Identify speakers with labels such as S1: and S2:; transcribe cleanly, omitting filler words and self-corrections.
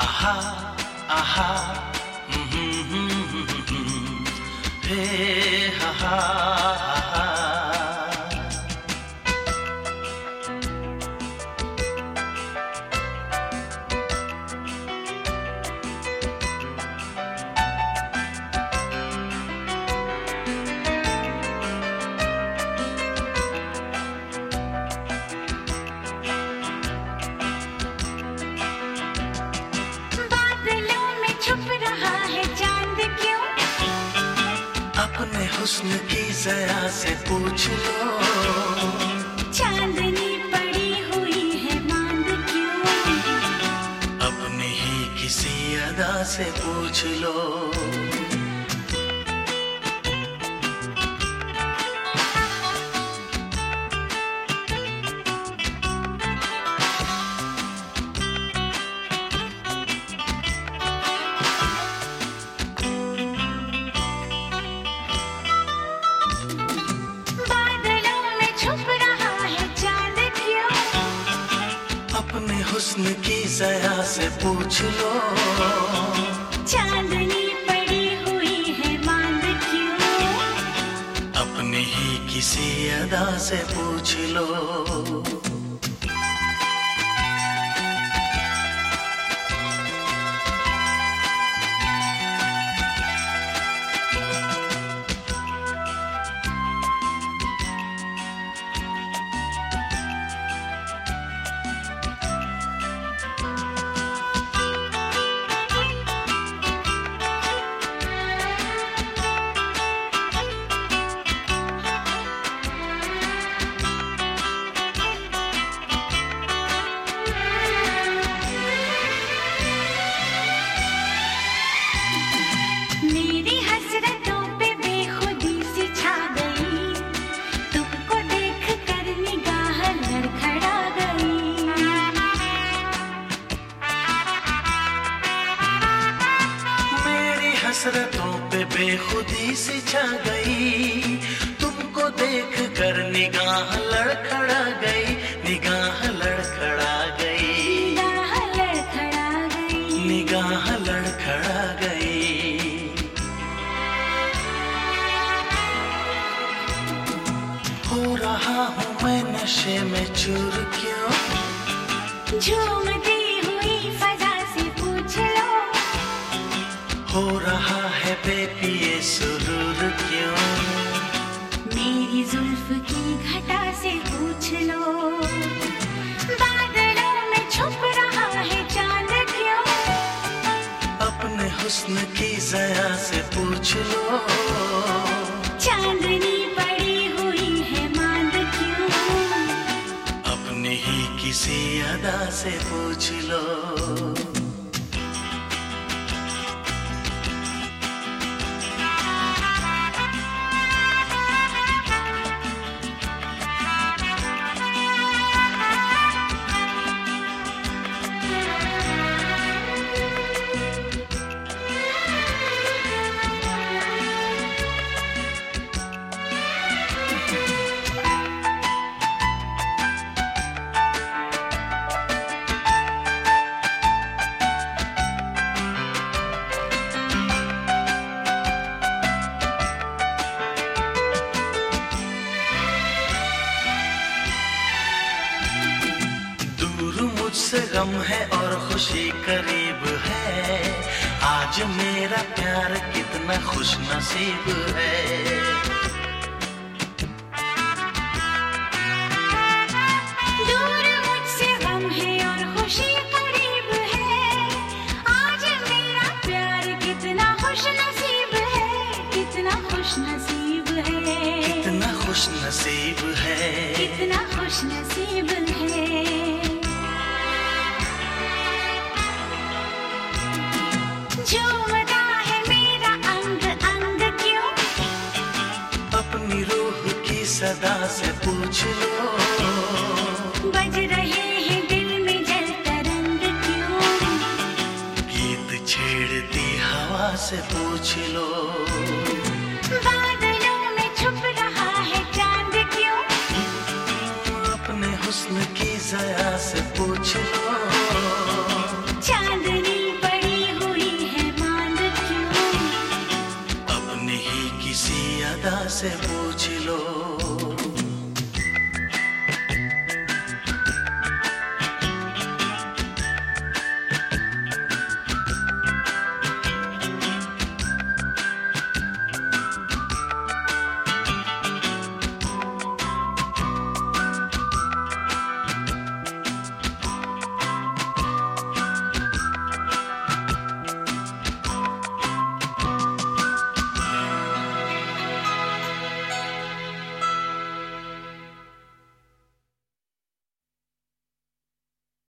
S1: आहा आहा हे हा हा हा। अपने हुस्न की ज़रा से पूछ लो,
S2: चांदनी पड़ी हुई है मांद क्यों?
S1: अपनी ही किसी अदा से पूछ लो। अपने हुस्न की ज़रा से पूछ लो,
S2: चांदनी पड़ी हुई है मांद क्यों?
S1: अपनी ही किसी अदा से पूछ लो। हसरतों पे बेखुदी सी छा गई, तुमको देख कर निगाह लड़खड़ा गई, निगाह लड़खड़ा गई, निगाह लड़खड़ा गई। हो रहा हूँ मैं नशे में चूर क्यों?
S2: झूमती हुई फजा से पूछ लो,
S1: हो रहा है बेपिए सुरूर क्यों?
S2: मेरी जुल्फ की घटा से पूछ लो, बादलों में छुप रहा है चांद क्यों?
S1: अपने हुस्न की ज़रा से पूछ लो,
S2: चांदनी पड़ी हुई है मांद क्यों?
S1: अपनी ही किसी अदा से पूछ लो। मुझसे गम है और खुशी करीब है, आज मेरा प्यार कितना खुश नसीब है।
S2: दूर मुझसे गम है और खुशी करीब है, आज मेरा प्यार कितना खुश नसीब है, कितना खुश नसीब है,
S1: कितना खुश नसीब है,
S2: कितना खुश नसीब है। झूमता है मेरा अंग अंग क्यों?
S1: अपनी रूह की सदा से पूछ लो,
S2: बज रहे हैं दिल में जल तरंग क्यों?
S1: गीत छेड़ती हवा से पूछ लो,
S2: बादलों में छुप रहा है चांद क्यों?
S1: अपने हुस्न की ज़रा से पूछ लो।